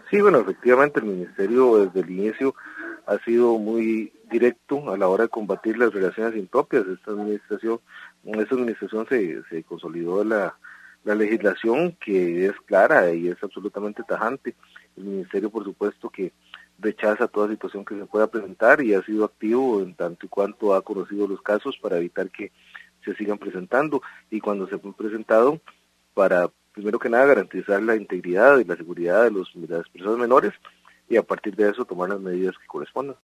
Sí, bueno, efectivamente el Ministerio desde el inicio ha sido muy directo a la hora de combatir las relaciones impropias. Esta administración se consolidó la legislación, que es clara y es absolutamente tajante. El Ministerio, por supuesto, que rechaza toda situación que se pueda presentar y ha sido activo en tanto y cuanto ha conocido los casos para evitar que se sigan presentando, y cuando se han presentado, para primero que nada garantizar la integridad y la seguridad de las personas menores, y a partir de eso tomar las medidas que correspondan.